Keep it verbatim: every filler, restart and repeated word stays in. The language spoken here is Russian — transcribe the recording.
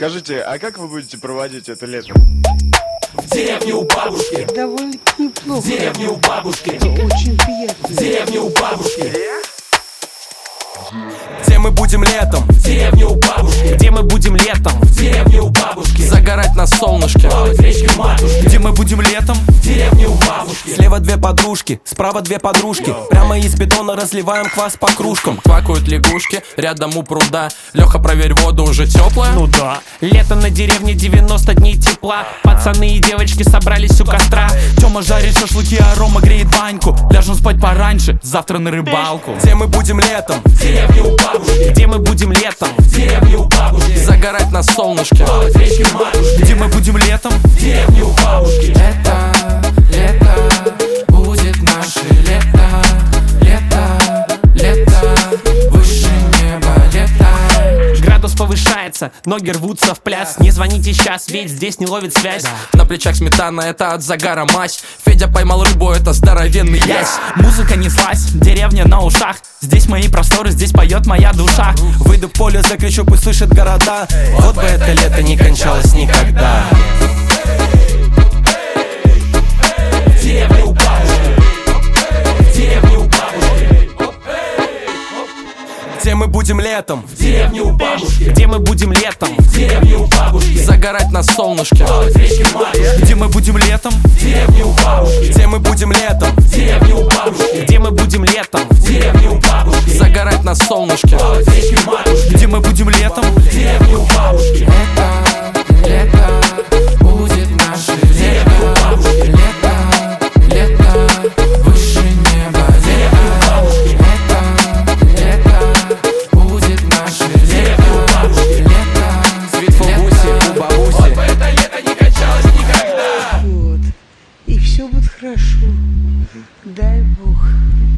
Скажите, а как вы будете проводить это лето? В деревне у бабушки. Довольно-таки неплохо. В деревне у бабушки. Это очень приятно. В деревне у бабушки. Где мы будем летом? В деревне у бабушки. Где мы будем летом? В деревне у бабушки. Загорать на солнышке. Плавать в речке матушки. Где мы будем летом? В деревне у бабушки. Слева две подружки, справа две подружки. Прямо из бетона разливаем квас по кружкам. Квакают лягушки, рядом у пруда. Леха, проверь, воду уже теплая? Ну да. Лето на деревне, девяносто дней тепла. Пацаны и девочки собрались у костра. Тёма жарит шашлыки, а Рома греет баньку. Ляжем спать пораньше, завтра на рыбалку. Где мы будем летом? В деревне у бабушки. Где мы будем летом? В деревне у бабушки. Загорать на солнышке. Плавать в речке матушки. Где мы будем летом? В деревне у бабушки. Это лето будет наше лето. Лето, лето, выше неба лето. Градус повышается, ноги рвутся в пляс. Не звоните сейчас, ведь здесь не ловит связь. На плечах сметана, это от загара мазь. Федя поймал рыбу, это здоровенный ясь. Музыка неслась, деревня на ушах. Здесь мои просторы, здесь поет моя душа. Выйду в поле, закричу, пусть слышит города. Вот бы это лето не кончалось никогда. В деревне у бабушки. В деревне у бабушки. Где мы будем летом? В деревне у бабушки. Где мы будем летом? В деревне у бабушки. Загорать на солнышке. Плавать в речке матушки. Где мы будем летом? В деревне у бабушки. Где мы будем летом? В деревне у бабушки. Где мы будем летом? В деревне у бабушки. Загорать на солнышке. Плавать в речке матушки. Где мы будем летом? В деревне у бабушки. Это лето будет наше лето. Лето, лето, выше неба лето. Это лето будет наше лето. Лето, свет в бабуси, у бабуси. Вот бы это лето не кончалось никогда. Вот. И все будет хорошо. Дай Бог.